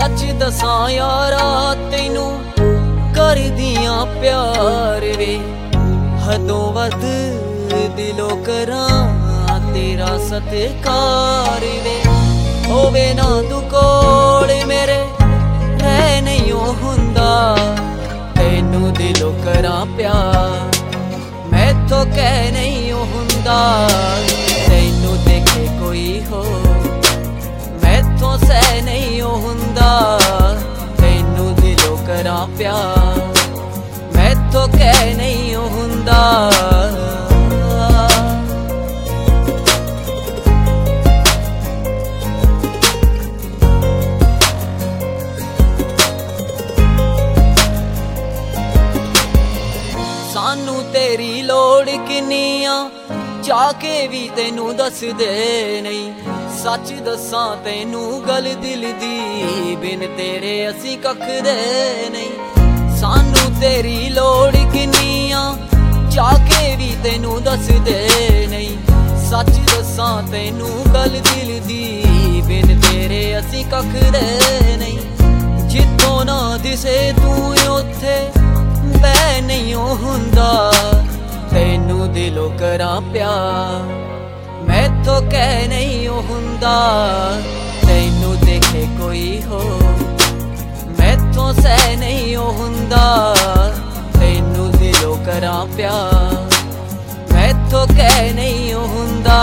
सच दसां यारा तैनू करदियां प्यार वे हदों वध दिलों करां तेरा सत्कार वे होवे ना तू कोल मेरे रह नहीं हुंदा तैनू दिलों करां प्यार मैथों कह नहीं हुंदा तैनू देखे कोई हो मैथों सह नहीं हुंदा तैनू दिलों करां प्यार मैथों कह नहीं हुंदा। सानू तेरी लोड़ किन्नी आ जाके भी तेनू दस दे नहीं सच दसां तेनू गल दिल दी बिन तेरे असी कख दे नहीं सानू तेरी लोड़ किन्नी आ जाके भी तेनू दस दे नहीं सच दसां तेनू गल दिल दी बिन तेरे असी कख दे नहीं जिथों ना दिसे तू उत्थे बह नहीं हुंदा तैनू दिलों करां प्यार मैथों कह नहीं हुंदा तैनू देखे कोई हो मैथों सह नहीं हुंदा तैनू दिलों करां प्यार मैथों कह नहीं हुंदा।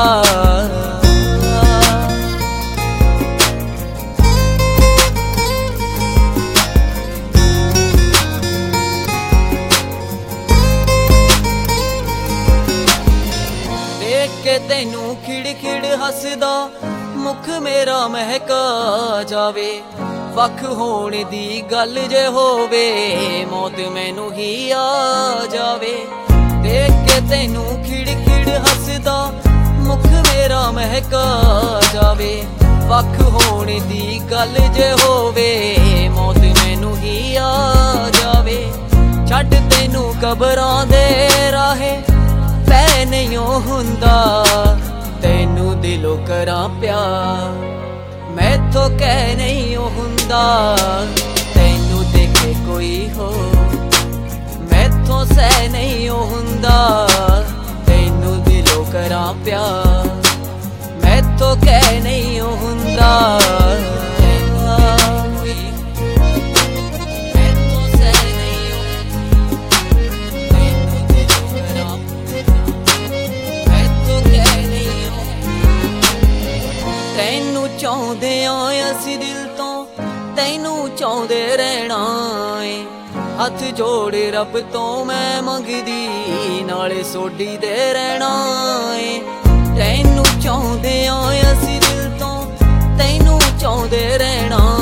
तैनू खिड़ खिड़ हसदा मुख मेरा महका जावे वख होने दी गल जे होवे मौत मैनू ही आ जावे देख के तैनू खिड़ खिड़ हसदा मुख मेरा महका जावे वख होने दी गल जे होवे मौत मैनू ही आ जावे छड्ड तैनू कबरां दे राहे पै नहीं हुंदा तैनू दिलों करां प्यार मैथों कह नहीं हुंदा तैनू देखे कोई हो मैथों सह नहीं हुंदा तैनू दिलों करां प्यार मैथों कह नहीं हुंदा। चाहते असी दिल तो तैनू चाहते रहना है हथ जोड़े रब तो मैं मंगदी नाले सोडी दे रहना है तैनू चाहते असी दिल तो तैनू चाहते रहना